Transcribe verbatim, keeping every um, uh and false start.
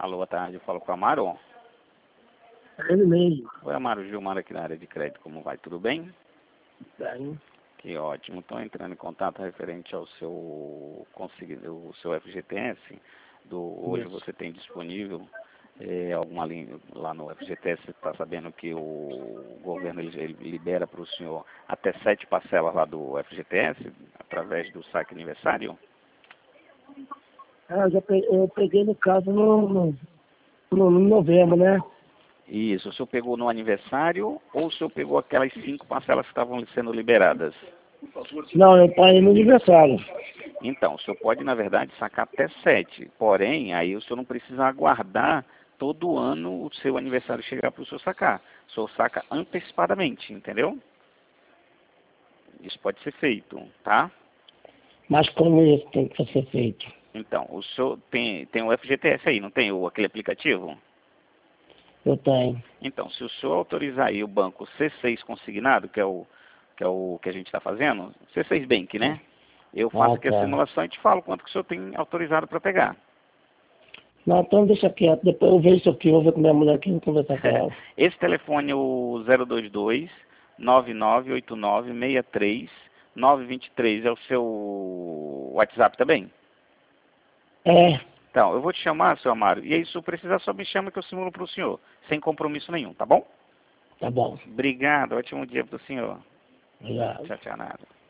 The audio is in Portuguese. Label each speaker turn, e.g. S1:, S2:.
S1: Alô, boa tarde, eu falo com o Amaro.
S2: É ele mesmo.
S1: Oi, Amaro, Gilmar aqui na área de crédito, como vai? Tudo bem?
S2: Bem.
S1: Que ótimo. Estou entrando em contato referente ao seu, consegui- o seu F G T S. Do, hoje
S2: Isso.
S1: você tem disponível é, alguma linha lá no F G T S, você está sabendo que o governo ele, ele libera para o senhor até sete parcelas lá do F G T S, através do saque aniversário?
S2: Ah, eu, já peguei, eu peguei no caso no, no, no, no novembro, né?
S1: Isso, o senhor pegou no aniversário ou o senhor pegou aquelas cinco parcelas que estavam sendo liberadas?
S2: Não, eu paguei no aniversário.
S1: Então, o senhor pode, na verdade, sacar até sete. Porém, aí o senhor não precisa aguardar todo ano o seu aniversário chegar para o senhor sacar. O senhor saca antecipadamente, entendeu? Isso pode ser feito, tá?
S2: Mas como isso tem que ser feito?
S1: Então, o senhor tem, tem o F G T S aí, não tem o, aquele aplicativo?
S2: Eu tenho.
S1: Então, se o senhor autorizar aí o banco C seis consignado, que é o que, é o que a gente está fazendo, C seis Bank, né? Eu faço
S2: Ah,
S1: aqui a
S2: tá.
S1: simulação e te falo quanto que o senhor tem autorizado para pegar.
S2: Não, então deixa quieto. Depois eu vejo isso aqui, eu vou ver com minha mulher aqui e vou conversar com ela.
S1: Esse telefone é o zero dois dois, nove nove oito nove, seis três, nove dois três, é o seu WhatsApp também?
S2: É,
S1: Então, eu vou te chamar, seu Amaro, e aí se eu precisar só me chama que eu simulo para o senhor, sem compromisso nenhum, tá bom?
S2: tá bom.
S1: Obrigado, ótimo dia para o senhor.
S2: Obrigado.
S1: Tchau, tchau, nada.